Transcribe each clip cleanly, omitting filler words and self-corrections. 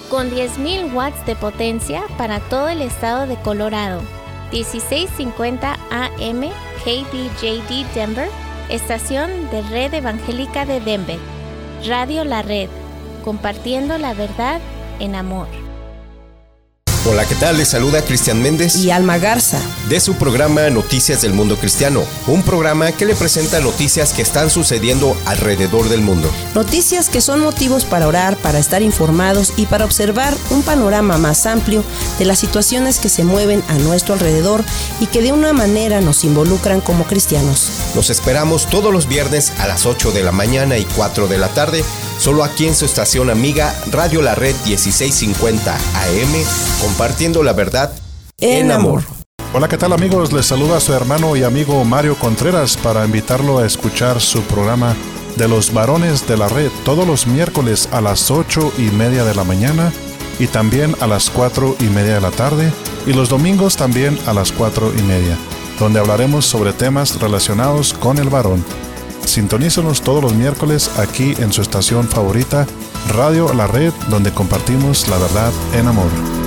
con 10,000 watts de potencia para todo el estado de Colorado. 1650 AM KBJD Denver, estación de Red Evangélica de Denver. Radio La Red, compartiendo la verdad en amor. Hola, ¿qué tal? Les saluda Cristian Méndez y Alma Garza de su programa Noticias del Mundo Cristiano, un programa que le presenta noticias que están sucediendo alrededor del mundo. Noticias que son motivos para orar, para estar informados y para observar un panorama más amplio de las situaciones que se mueven a nuestro alrededor y que de una manera nos involucran como cristianos. Los esperamos todos los viernes a las 8 de la mañana y 4 de la tarde, solo aquí en su estación amiga Radio La Red 1650 AM, compartiendo la verdad en amor. Hola, ¿qué tal amigos? Les saluda su hermano y amigo Mario Contreras para invitarlo a escuchar su programa de los varones de la red todos los miércoles a las 8:30 de la mañana y también a las 4:30 de la tarde y los domingos también a las 4:30, donde hablaremos sobre temas relacionados con el varón. Sintonícenos todos los miércoles aquí en su estación favorita, Radio La Red, donde compartimos la verdad en amor.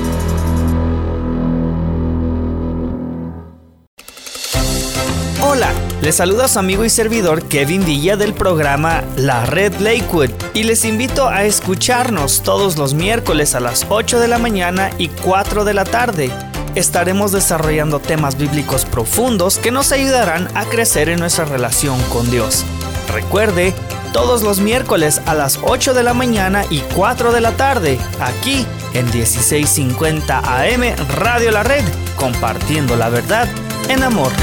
Hola, les saluda su amigo y servidor Kevin Villa del programa La Red Lakewood y les invito a escucharnos todos los miércoles a las 8 de la mañana y 4 de la tarde. Estaremos desarrollando temas bíblicos profundos que nos ayudarán a crecer en nuestra relación con Dios. Recuerde, todos los miércoles a las 8 de la mañana y 4 de la tarde, aquí en 1650 AM Radio La Red, compartiendo la verdad en amor.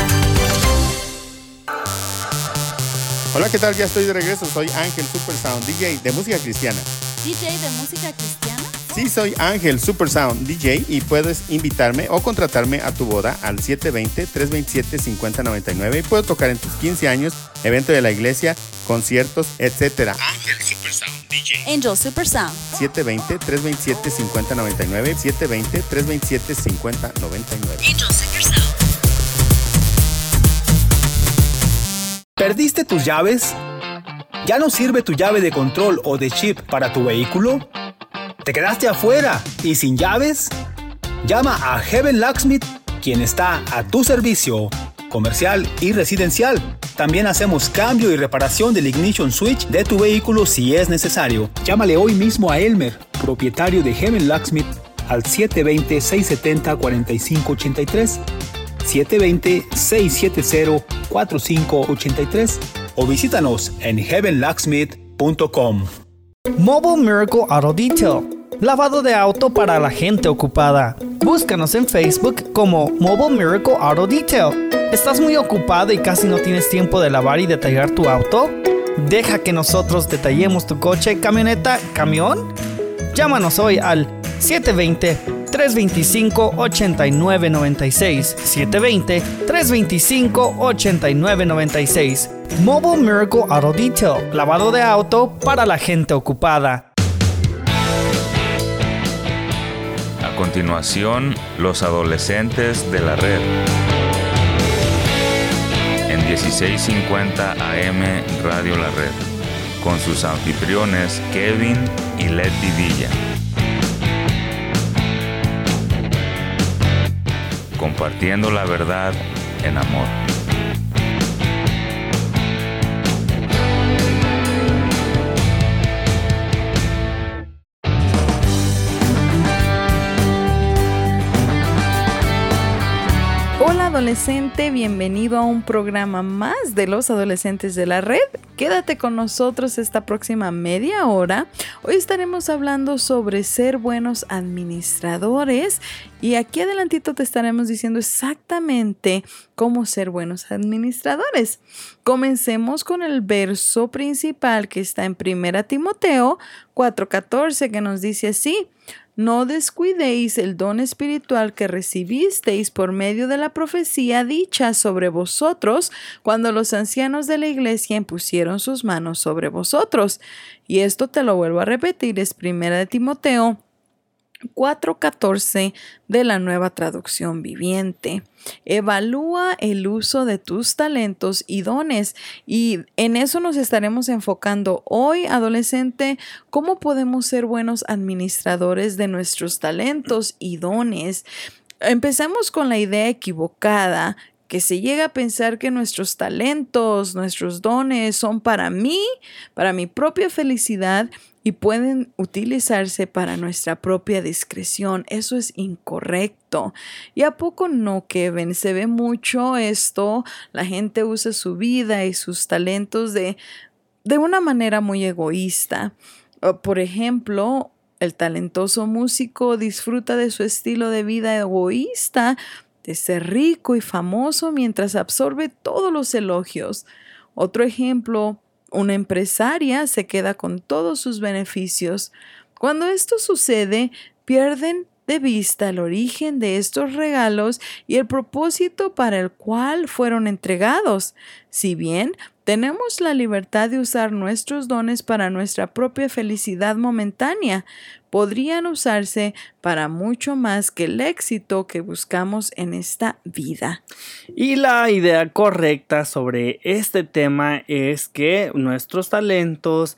Hola, ¿qué tal? Ya estoy de regreso. Soy Ángel Supersound, DJ de música cristiana. ¿DJ de música cristiana? Sí, soy Ángel Supersound, DJ, y puedes invitarme o contratarme a tu boda al 720-327-5099 y puedo tocar en tus 15 años, evento de la iglesia, conciertos, etc. Ángel Supersound, DJ. Angel Supersound. 720-327-5099, 720-327-5099. Angel Supersound. ¿Perdiste tus llaves? ¿Ya no sirve tu llave de control o de chip para tu vehículo? ¿Te quedaste afuera y sin llaves? Llama a Heaven Locksmith, quien está a tu servicio, comercial y residencial. También hacemos cambio y reparación del ignition switch de tu vehículo si es necesario. Llámale hoy mismo a Elmer, propietario de Heaven Locksmith, al 720-670-4583, 720-670-4583 o visítanos en heavenlocksmith.com. Mobile Miracle Auto Detail, lavado de auto para la gente ocupada. Búscanos en Facebook como Mobile Miracle Auto Detail. ¿Estás muy ocupado y casi no tienes tiempo de lavar y detallar tu auto? Deja que nosotros detallemos tu coche, camioneta, camión. Llámanos hoy al 720-325-8996, 720-325-8996. Mobile Miracle Auto Detail, lavado de auto para la gente ocupada. A continuación, los adolescentes de la red. En 1650 AM Radio La Red, con sus anfitriones Kevin y Letty Villa. Compartiendo la verdad en amor. Hola adolescente, bienvenido a un programa más de los adolescentes de la red. Quédate con nosotros esta próxima media hora. Hoy estaremos hablando sobre ser buenos administradores y aquí adelantito te estaremos diciendo exactamente cómo ser buenos administradores. Comencemos con el verso principal que está en 1 Timoteo 4:14 que nos dice así: no descuidéis el don espiritual que recibisteis por medio de la profecía dicha sobre vosotros cuando los ancianos de la iglesia impusieron sus manos sobre vosotros. Y esto te lo vuelvo a repetir, es 1 Timoteo 4:14 de la Nueva Traducción Viviente. Evalúa el uso de tus talentos y dones, y en eso nos estaremos enfocando hoy, adolescente. ¿Cómo podemos ser buenos administradores de nuestros talentos y dones? Empecemos con la idea equivocada, que se llega a pensar que nuestros talentos, nuestros dones son para mí, para mi propia felicidad, y pueden utilizarse para nuestra propia discreción. Eso es incorrecto. ¿Y a poco no, Kevin? Se ve mucho esto. La gente usa su vida y sus talentos de una manera muy egoísta. Por ejemplo, el talentoso músico disfruta de su estilo de vida egoísta, de ser rico y famoso mientras absorbe todos los elogios. Otro ejemplo, una empresaria se queda con todos sus beneficios. Cuando esto sucede, pierden de vista el origen de estos regalos y el propósito para el cual fueron entregados. Si bien tenemos la libertad de usar nuestros dones para nuestra propia felicidad momentánea, podrían usarse para mucho más que el éxito que buscamos en esta vida. Y la idea correcta sobre este tema es que nuestros talentos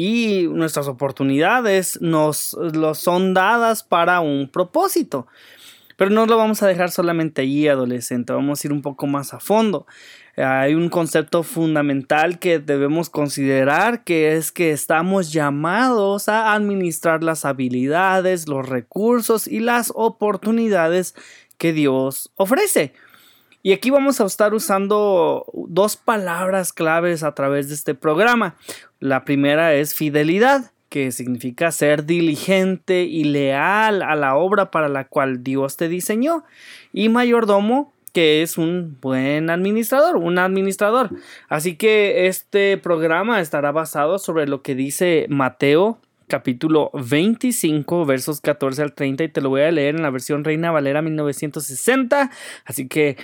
y nuestras oportunidades los son dadas para un propósito. Pero no lo vamos a dejar solamente allí, adolescente. Vamos a ir un poco más a fondo. Hay un concepto fundamental que debemos considerar, que es que estamos llamados a administrar las habilidades, los recursos y las oportunidades que Dios ofrece. Y aquí vamos a estar usando dos palabras claves a través de este programa. La primera es fidelidad, que significa ser diligente y leal a la obra para la cual Dios te diseñó. Y mayordomo, que es un buen administrador, un administrador. Así que este programa estará basado sobre lo que dice Mateo capítulo 25, versos 14 al 30, y te lo voy a leer en la versión Reina Valera 1960. Así que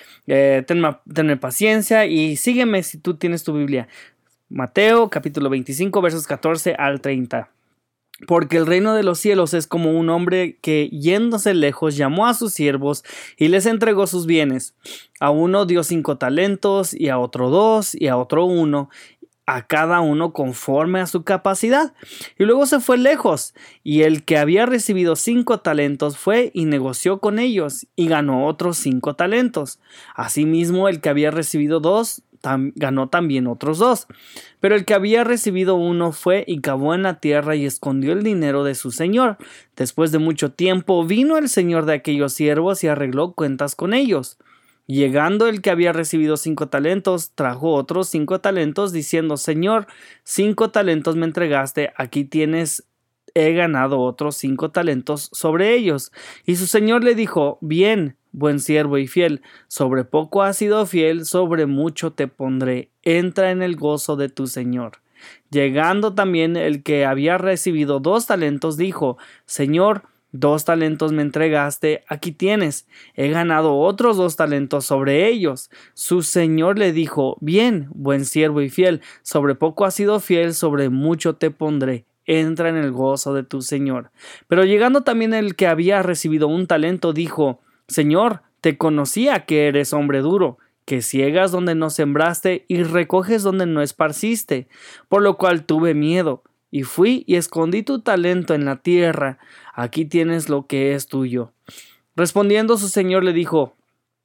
tenme paciencia y sígueme si tú tienes tu Biblia. Mateo capítulo 25, versos 14 al 30. Porque el reino de los cielos es como un hombre que, yéndose lejos, llamó a sus siervos y les entregó sus bienes. A uno dio 5 talentos, y a otro 2, y a otro 1, a cada uno conforme a su capacidad. Y luego se fue lejos, y el que había recibido 5 talentos fue y negoció con ellos, y ganó otros 5 talentos. Asimismo, el que había recibido 2 ganó también otros 2. Pero el que había recibido 1 fue y cavó en la tierra y escondió el dinero de su señor. Después de mucho tiempo vino el señor de aquellos siervos y arregló cuentas con ellos. Llegando el que había recibido 5 talentos, trajo otros 5 talentos, diciendo: Señor, 5 talentos me entregaste, aquí tienes, he ganado otros 5 talentos sobre ellos. Y su señor le dijo: Bien, buen siervo y fiel, sobre poco has sido fiel, sobre mucho te pondré, entra en el gozo de tu señor. Llegando también el que había recibido 2 talentos, dijo: Señor, 2 talentos me entregaste, aquí tienes, he ganado otros 2 talentos sobre ellos. Su señor le dijo: Bien, buen siervo y fiel, sobre poco has sido fiel, sobre mucho te pondré, entra en el gozo de tu señor. Pero llegando también el que había recibido 1 talento, dijo: Señor, te conocía que eres hombre duro, que ciegas donde no sembraste y recoges donde no esparciste, por lo cual tuve miedo, y fui y escondí tu talento en la tierra. Aquí tienes lo que es tuyo. Respondiendo su señor le dijo: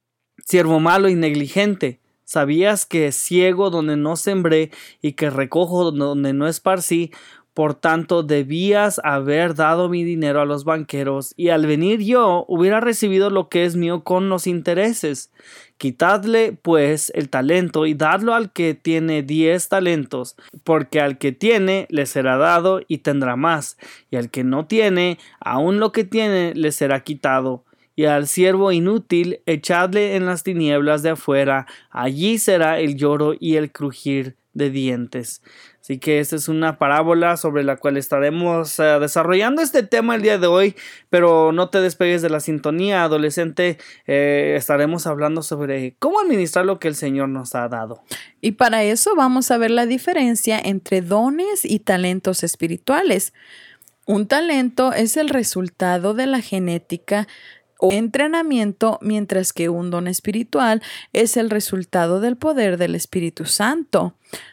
Siervo malo y negligente, ¿sabías que ciego donde no sembré y que recojo donde no esparcí? Por tanto, debías haber dado mi dinero a los banqueros, y al venir yo hubiera recibido lo que es mío con los intereses. Quitadle, pues, el talento y dadlo al que tiene 10 talentos, porque al que tiene le será dado y tendrá más, y al que no tiene, aun lo que tiene le será quitado. Y al siervo inútil echadle en las tinieblas de afuera, allí será el lloro y el crujir de dientes. Así que esta es una parábola sobre la cual estaremos desarrollando este tema el día de hoy, pero no te despegues de la sintonía, adolescente. Estaremos hablando sobre cómo administrar lo que el Señor nos ha dado. Y para eso vamos a ver la diferencia entre dones y talentos espirituales. Un talento es el resultado de la genética o entrenamiento, mientras que un don espiritual es el resultado del poder del Espíritu Santo.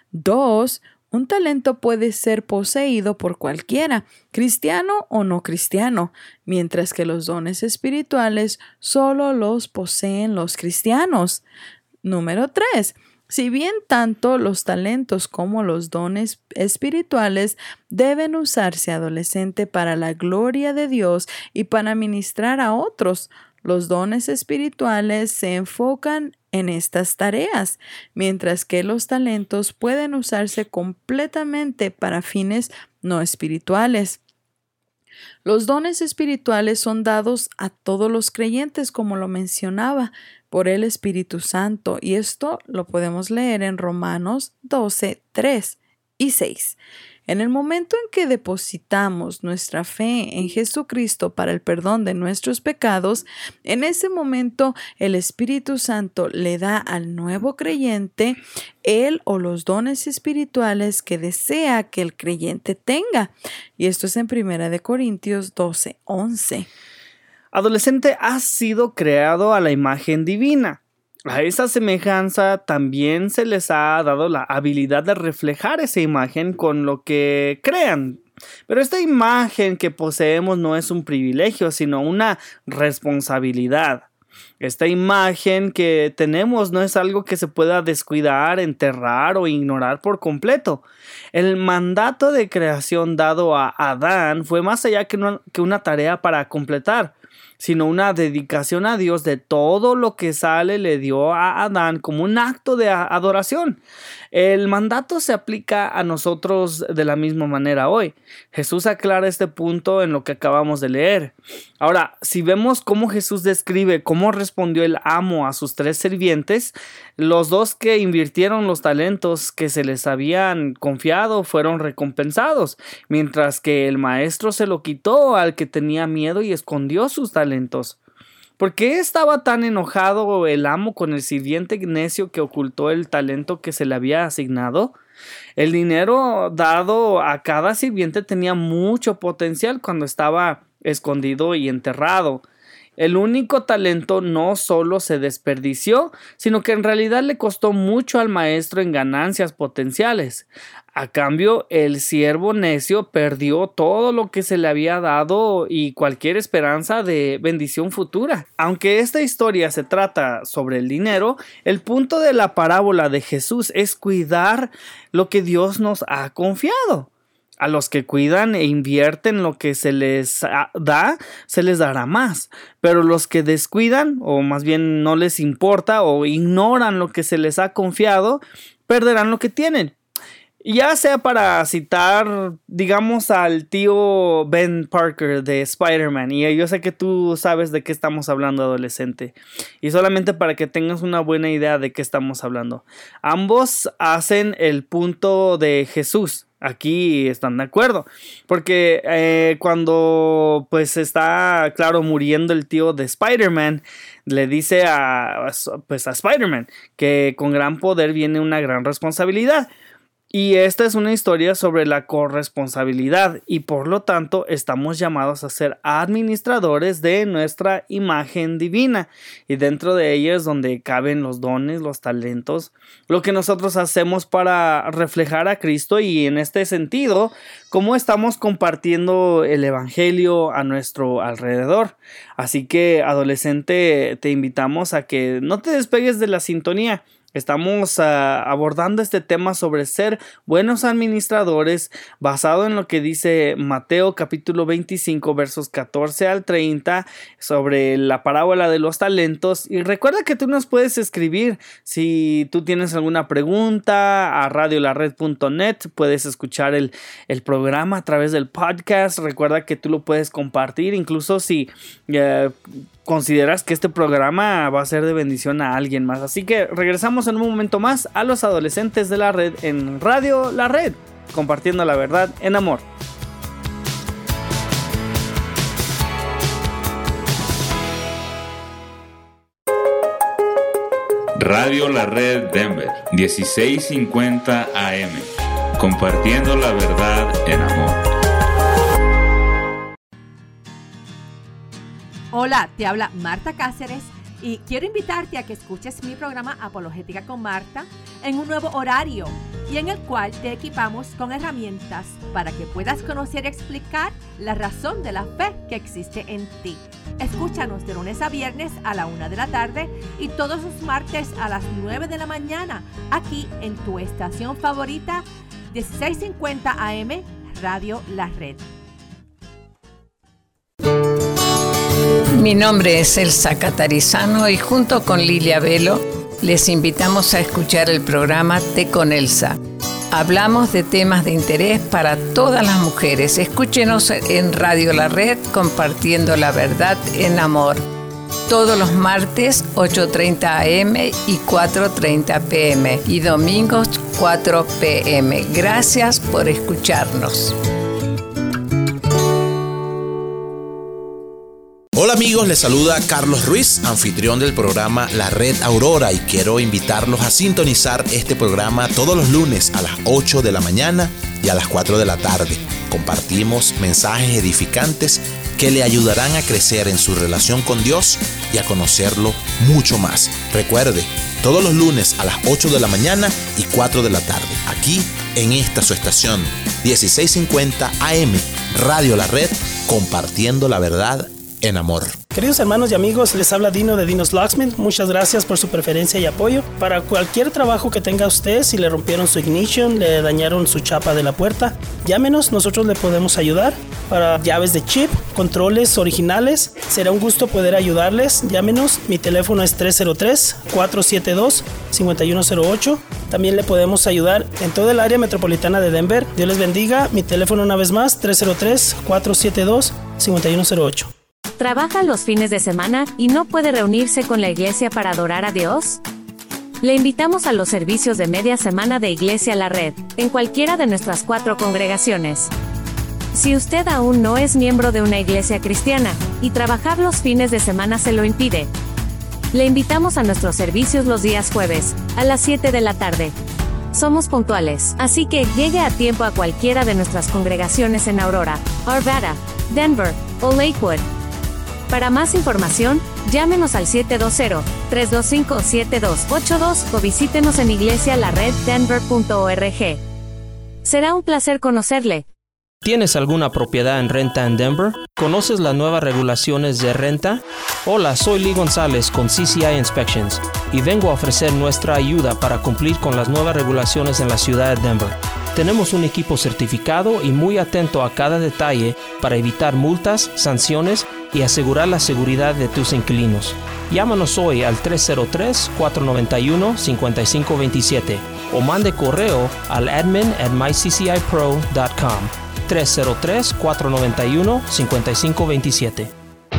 2. Un talento puede ser poseído por cualquiera, cristiano o no cristiano, mientras que los dones espirituales solo los poseen los cristianos. Número 3. Si bien tanto los talentos como los dones espirituales deben usarse, adolescente, para la gloria de Dios y para ministrar a otros, los dones espirituales se enfocan en estas tareas, mientras que los talentos pueden usarse completamente para fines no espirituales. Los dones espirituales son dados a todos los creyentes, como lo mencionaba, por el Espíritu Santo, y esto lo podemos leer en Romanos 12, 3 y 6. En el momento en que depositamos nuestra fe en Jesucristo para el perdón de nuestros pecados, en ese momento el Espíritu Santo le da al nuevo creyente él o los dones espirituales que desea que el creyente tenga. Y esto es en 1 Corintios 12, 11. Adolescente, has sido creado a la imagen divina. A esa semejanza también se les ha dado la habilidad de reflejar esa imagen con lo que crean. Pero esta imagen que poseemos no es un privilegio, sino una responsabilidad. Esta imagen que tenemos no es algo que se pueda descuidar, enterrar o ignorar por completo. El mandato de creación dado a Adán fue más allá que una tarea para completar, sino una dedicación a Dios de todo lo que le dio a Adán como un acto de adoración. El mandato se aplica a nosotros de la misma manera hoy. Jesús aclara este punto en lo que acabamos de leer. Ahora, si vemos cómo Jesús describe cómo respondió el amo a sus 3 sirvientes, los 2 que invirtieron los talentos que se les habían confiado fueron recompensados, mientras que el maestro se lo quitó al que tenía miedo y escondió sus talentos. ¿Por qué estaba tan enojado el amo con el sirviente necio que ocultó el talento que se le había asignado? El dinero dado a cada sirviente tenía mucho potencial cuando estaba escondido y enterrado. El único talento no solo se desperdició, sino que en realidad le costó mucho al maestro en ganancias potenciales. A cambio, el siervo necio perdió todo lo que se le había dado y cualquier esperanza de bendición futura. Aunque esta historia se trata sobre el dinero, el punto de la parábola de Jesús es cuidar lo que Dios nos ha confiado. A los que cuidan e invierten lo que se les da, se les dará más. Pero los que descuidan, o más bien no les importa o ignoran lo que se les ha confiado, perderán lo que tienen. Ya sea para citar, digamos, al tío Ben Parker de Spider-Man, y yo sé que tú sabes de qué estamos hablando, adolescente, y solamente para que tengas una buena idea de qué estamos hablando. Ambos hacen el punto de Jesús. Aquí están de acuerdo, porque cuando pues está, claro, muriendo el tío de Spider-Man, le dice a Spider-Man que con gran poder viene una gran responsabilidad. Y esta es una historia sobre la corresponsabilidad y por lo tanto estamos llamados a ser administradores de nuestra imagen divina, y dentro de ella es donde caben los dones, los talentos, lo que nosotros hacemos para reflejar a Cristo, y en este sentido, cómo estamos compartiendo el evangelio a nuestro alrededor. Así que, adolescente, te invitamos a que no te despegues de la sintonía. Estamos abordando este tema sobre ser buenos administradores, basado en lo que dice Mateo capítulo 25 versos 14 al 30 sobre la parábola de los talentos. Y recuerda que tú nos puedes escribir si tú tienes alguna pregunta a radiolared.net. Puedes escuchar el programa a través del podcast. Recuerda que tú lo puedes compartir, incluso si consideras que este programa va a ser de bendición a alguien más. Así que regresamos en un momento más a los adolescentes de la red en Radio La Red, compartiendo la verdad en amor. Radio La Red Denver, 1650 AM, compartiendo la verdad en amor. Hola, te habla Marta Cáceres y quiero invitarte a que escuches mi programa Apologética con Marta en un nuevo horario y en el cual te equipamos con herramientas para que puedas conocer y explicar la razón de la fe que existe en ti. Escúchanos de lunes a viernes a la 1 de la tarde y todos los martes a las 9 de la mañana aquí en tu estación favorita 1650 AM Radio La Red. Mi nombre es Elsa Catarizano y junto con Lilia Velo les invitamos a escuchar el programa Té con Elsa. Hablamos de temas de interés para todas las mujeres. Escúchenos en Radio La Red compartiendo la verdad en amor. Todos los martes 8:30 AM y 4:30 PM y domingos 4 PM. Gracias por escucharnos. Hola amigos, les saluda Carlos Ruiz, anfitrión del programa La Red Aurora, y quiero invitarlos a sintonizar este programa todos los lunes a las 8 de la mañana y a las 4 de la tarde. Compartimos mensajes edificantes que le ayudarán a crecer en su relación con Dios y a conocerlo mucho más. Recuerde, todos los lunes a las 8 de la mañana y 4 de la tarde, aquí en esta su estación 1650 AM, Radio La Red, compartiendo la verdad en amor. Queridos hermanos y amigos, les habla Dino de Dino's Locksmith. Muchas gracias por su preferencia y apoyo. Para cualquier trabajo que tenga usted, si le rompieron su ignition, le dañaron su chapa de la puerta, llámenos, nosotros le podemos ayudar. Para llaves de chip, controles originales, será un gusto poder ayudarles. Llámenos, mi teléfono es 303-472-5108. También le podemos ayudar en toda el área metropolitana de Denver. Dios les bendiga. Mi teléfono una vez más, 303-472-5108. ¿Trabaja los fines de semana y no puede reunirse con la iglesia para adorar a Dios? Le invitamos a los servicios de media semana de Iglesia La Red, en cualquiera de nuestras 4 congregaciones. Si usted aún no es miembro de una iglesia cristiana, y trabajar los fines de semana se lo impide, le invitamos a nuestros servicios los días jueves, a las 7 de la tarde. Somos puntuales, así que llegue a tiempo a cualquiera de nuestras congregaciones en Aurora, Arvada, Denver o Lakewood. Para más información, llámenos al 720-325-7282 o visítenos en iglesialareddenver.org. Será un placer conocerle. ¿Tienes alguna propiedad en renta en Denver? ¿Conoces las nuevas regulaciones de renta? Hola, soy Lee González con CCI Inspections y vengo a ofrecer nuestra ayuda para cumplir con las nuevas regulaciones en la ciudad de Denver. Tenemos un equipo certificado y muy atento a cada detalle para evitar multas, sanciones y asegurar la seguridad de tus inquilinos. Llámanos hoy al 303-491-5527 o mande correo al admin@myccipro.com. 303-491-5527.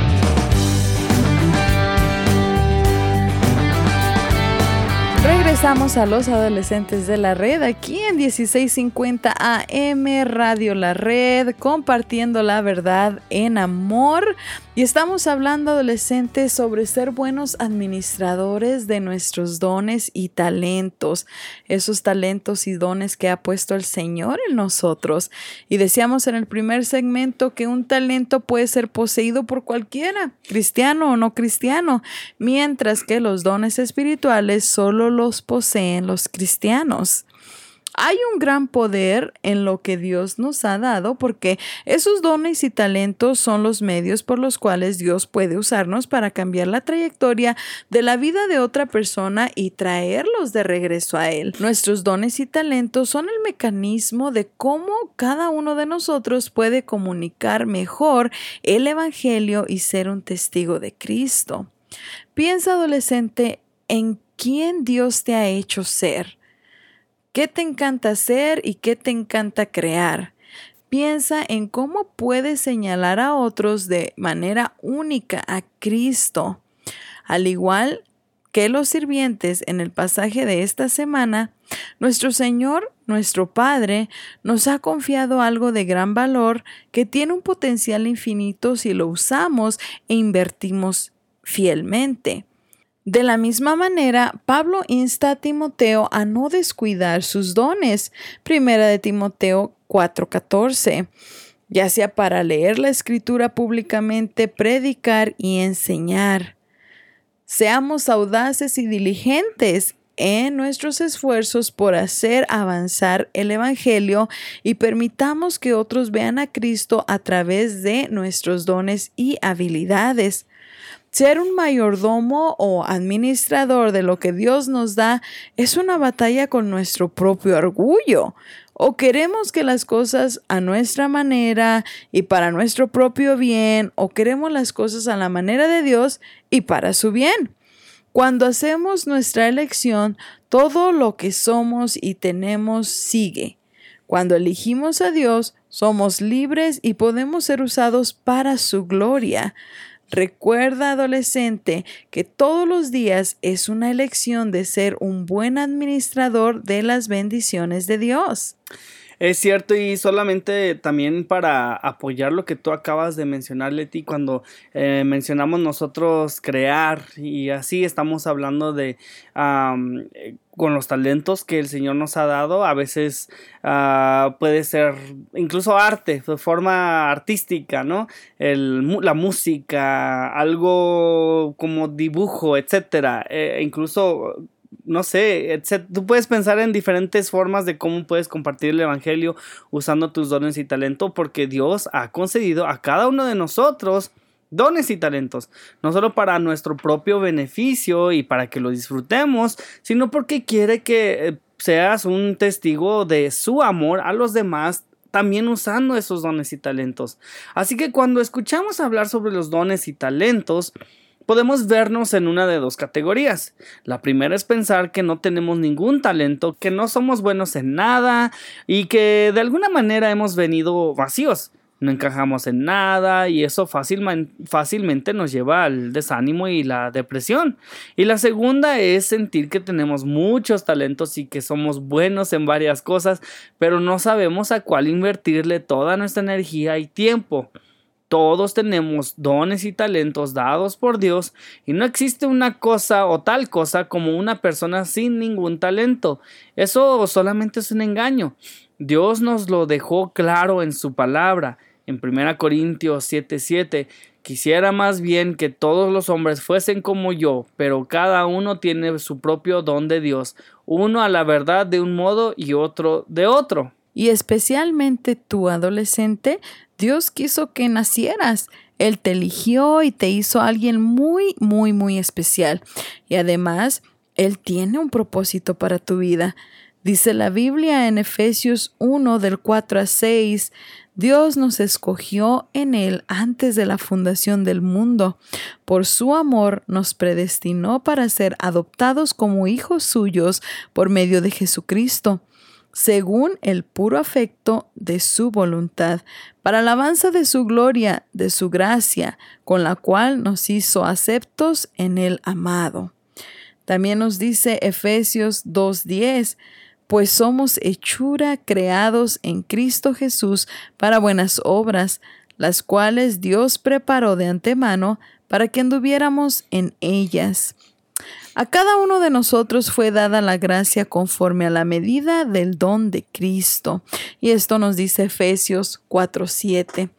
Regresamos a los adolescentes de la red aquí en 1650 AM Radio La Red, compartiendo la verdad en amor. Y estamos hablando, adolescentes, sobre ser buenos administradores de nuestros dones y talentos, esos talentos y dones que ha puesto el Señor en nosotros. Y decíamos en el primer segmento que un talento puede ser poseído por cualquiera, cristiano o no cristiano, mientras que los dones espirituales solo los poseen los cristianos. Hay un gran poder en lo que Dios nos ha dado, porque esos dones y talentos son los medios por los cuales Dios puede usarnos para cambiar la trayectoria de la vida de otra persona y traerlos de regreso a Él. Nuestros dones y talentos son el mecanismo de cómo cada uno de nosotros puede comunicar mejor el Evangelio y ser un testigo de Cristo. Piensa, adolescente, en quién Dios te ha hecho ser. ¿Qué te encanta hacer y qué te encanta crear? Piensa en cómo puedes señalar a otros de manera única a Cristo. Al igual que los sirvientes en el pasaje de esta semana, nuestro Señor, nuestro Padre, nos ha confiado algo de gran valor que tiene un potencial infinito si lo usamos e invertimos fielmente. De la misma manera, Pablo insta a Timoteo a no descuidar sus dones. Primera de Timoteo 4:14. ya sea para leer la Escritura públicamente, predicar y enseñar. Seamos audaces y diligentes en nuestros esfuerzos por hacer avanzar el Evangelio y permitamos que otros vean a Cristo a través de nuestros dones y habilidades. Ser un mayordomo o administrador de lo que Dios nos da es una batalla con nuestro propio orgullo. O queremos que las cosas a nuestra manera y para nuestro propio bien, o queremos las cosas a la manera de Dios y para su bien. Cuando hacemos nuestra elección, todo lo que somos y tenemos sigue. Cuando elegimos a Dios, somos libres y podemos ser usados para su gloria. Recuerda, adolescente, que todos los días es una elección de ser un buen administrador de las bendiciones de Dios. Es cierto, y solamente también para apoyar lo que tú acabas de mencionar, Leti, cuando mencionamos nosotros crear y así estamos hablando de con los talentos que el Señor nos ha dado, a veces puede ser incluso arte, de forma artística, ¿no? La música, algo como dibujo, etcétera, incluso no sé, tú puedes pensar en diferentes formas de cómo puedes compartir el evangelio usando tus dones y talento, porque Dios ha concedido a cada uno de nosotros dones y talentos, no solo para nuestro propio beneficio y para que lo disfrutemos, sino porque quiere que seas un testigo de su amor a los demás, también usando esos dones y talentos. Así que cuando escuchamos hablar sobre los dones y talentos, podemos vernos en una de dos categorías. La primera es pensar que no tenemos ningún talento, que no somos buenos en nada y que de alguna manera hemos venido vacíos. No encajamos en nada y eso fácilmente nos lleva al desánimo y la depresión. Y la segunda es sentir que tenemos muchos talentos y que somos buenos en varias cosas, pero no sabemos a cuál invertirle toda nuestra energía y tiempo. Todos tenemos dones y talentos dados por Dios y no existe una cosa o tal cosa como una persona sin ningún talento. Eso solamente es un engaño. Dios nos lo dejó claro en su palabra. En 1 Corintios 7:7, quisiera más bien que todos los hombres fuesen como yo, pero cada uno tiene su propio don de Dios, uno a la verdad de un modo y otro de otro. Y especialmente tú, adolescente, Dios quiso que nacieras. Él te eligió y te hizo alguien muy, muy, muy especial. Y además, Él tiene un propósito para tu vida. Dice la Biblia en Efesios 1, del 4 a 6, Dios nos escogió en Él antes de la fundación del mundo. Por su amor nos predestinó para ser adoptados como hijos suyos por medio de Jesucristo, según el puro afecto de su voluntad, para alabanza de su gloria, de su gracia, con la cual nos hizo aceptos en el amado. También nos dice Efesios 2:10, pues somos hechura creados en Cristo Jesús para buenas obras, las cuales Dios preparó de antemano para que anduviéramos en ellas. A cada uno de nosotros fue dada la gracia conforme a la medida del don de Cristo. Y esto nos dice Efesios 4:7.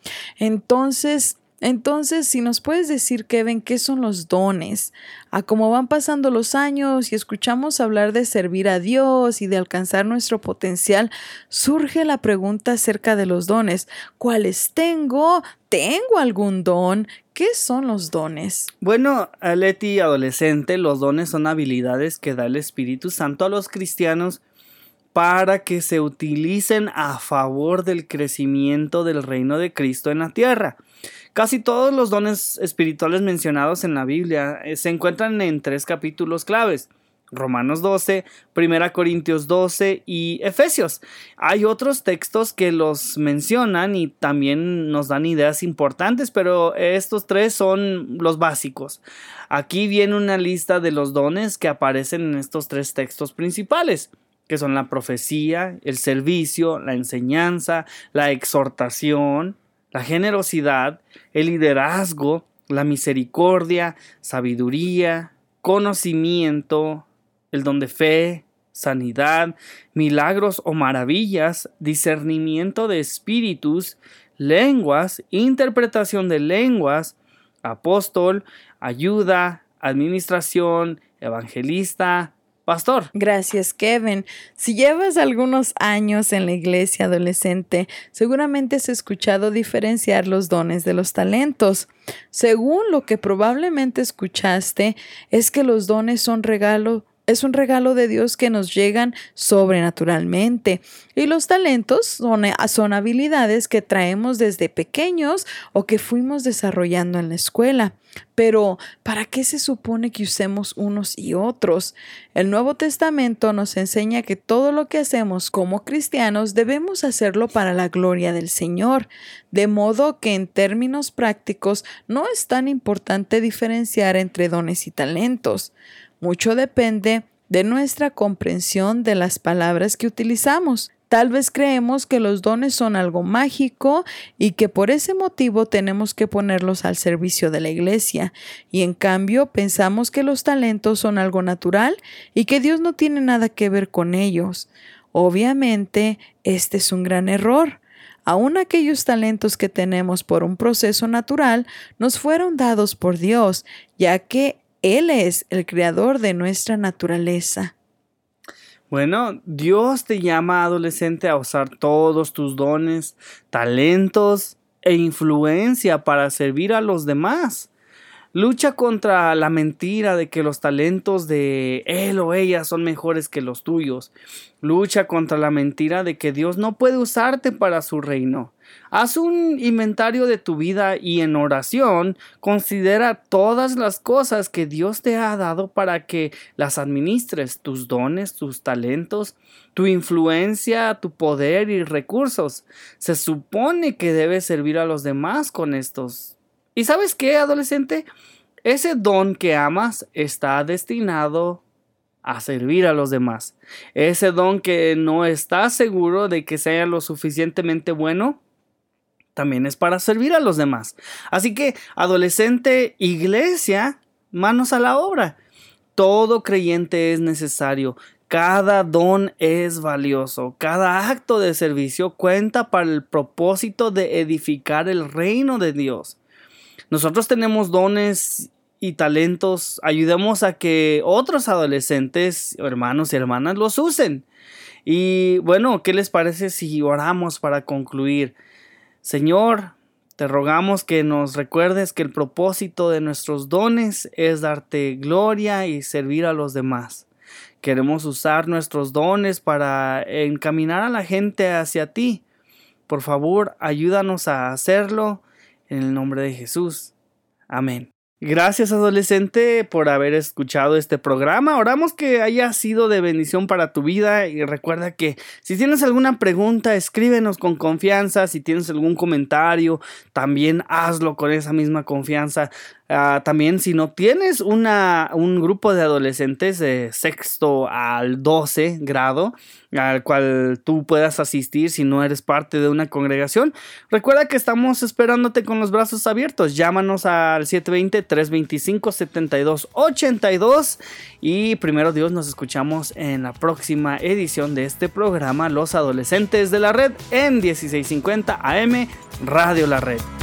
Entonces, si nos puedes decir, Kevin, ¿qué son los dones? A cómo van pasando los años y escuchamos hablar de servir a Dios y de alcanzar nuestro potencial, surge la pregunta acerca de los dones. ¿Cuáles tengo? ¿Tengo algún don? ¿Qué son los dones? Bueno, Leti, adolescente, los dones son habilidades que da el Espíritu Santo a los cristianos para que se utilicen a favor del crecimiento del reino de Cristo en la tierra. Casi todos los dones espirituales mencionados en la Biblia se encuentran en 3 capítulos claves: Romanos 12, 1 Corintios 12 y Efesios. Hay otros textos que los mencionan y también nos dan ideas importantes, pero estos 3 son los básicos. Aquí viene una lista de los dones que aparecen en estos 3 textos principales, que son la profecía, el servicio, la enseñanza, la exhortación, la generosidad, el liderazgo, la misericordia, sabiduría, conocimiento, el don de fe, sanidad, milagros o maravillas, discernimiento de espíritus, lenguas, interpretación de lenguas, apóstol, ayuda, administración, evangelista, pastor. Gracias, Kevin. Si llevas algunos años en la iglesia adolescente, seguramente has escuchado diferenciar los dones de los talentos. Según lo que probablemente escuchaste, es que los dones son es un regalo de Dios que nos llegan sobrenaturalmente. Y los talentos son habilidades que traemos desde pequeños o que fuimos desarrollando en la escuela. Pero, ¿para qué se supone que usemos unos y otros? El Nuevo Testamento nos enseña que todo lo que hacemos como cristianos debemos hacerlo para la gloria del Señor. De modo que en términos prácticos no es tan importante diferenciar entre dones y talentos. Mucho depende de nuestra comprensión de las palabras que utilizamos. Tal vez creemos que los dones son algo mágico y que por ese motivo tenemos que ponerlos al servicio de la iglesia. Y en cambio pensamos que los talentos son algo natural y que Dios no tiene nada que ver con ellos. Obviamente, este es un gran error. Aún aquellos talentos que tenemos por un proceso natural nos fueron dados por Dios, ya que Él es el creador de nuestra naturaleza. Bueno, Dios te llama, adolescente, a usar todos tus dones, talentos e influencia para servir a los demás. Lucha contra la mentira de que los talentos de él o ella son mejores que los tuyos. Lucha contra la mentira de que Dios no puede usarte para su reino. Haz un inventario de tu vida y en oración considera todas las cosas que Dios te ha dado para que las administres, tus dones, tus talentos, tu influencia, tu poder y recursos. Se supone que debes servir a los demás con estos. ¿Y sabes qué, adolescente? Ese don que amas está destinado a servir a los demás. Ese don que no estás seguro de que sea lo suficientemente bueno, también es para servir a los demás. Así que, adolescente, iglesia, manos a la obra. Todo creyente es necesario. Cada don es valioso. Cada acto de servicio cuenta para el propósito de edificar el reino de Dios. Nosotros tenemos dones y talentos. Ayudemos a que otros adolescentes, hermanos y hermanas, los usen. Y bueno, ¿qué les parece si oramos para concluir? Señor, te rogamos que nos recuerdes que el propósito de nuestros dones es darte gloria y servir a los demás. Queremos usar nuestros dones para encaminar a la gente hacia ti. Por favor, ayúdanos a hacerlo en el nombre de Jesús. Amén. Gracias, adolescente, por haber escuchado este programa. Oramos que haya sido de bendición para tu vida y recuerda que si tienes alguna pregunta, escríbenos con confianza. Si tienes algún comentario, también hazlo con esa misma confianza. También si no tienes un grupo de adolescentes de 6º al 12 grado al cual tú puedas asistir si no eres parte de una congregación, recuerda que estamos esperándote con los brazos abiertos. Llámanos al 720-325-7282 y primero Dios, nos escuchamos en la próxima edición de este programa Los Adolescentes de la Red en 1650 AM Radio La Red.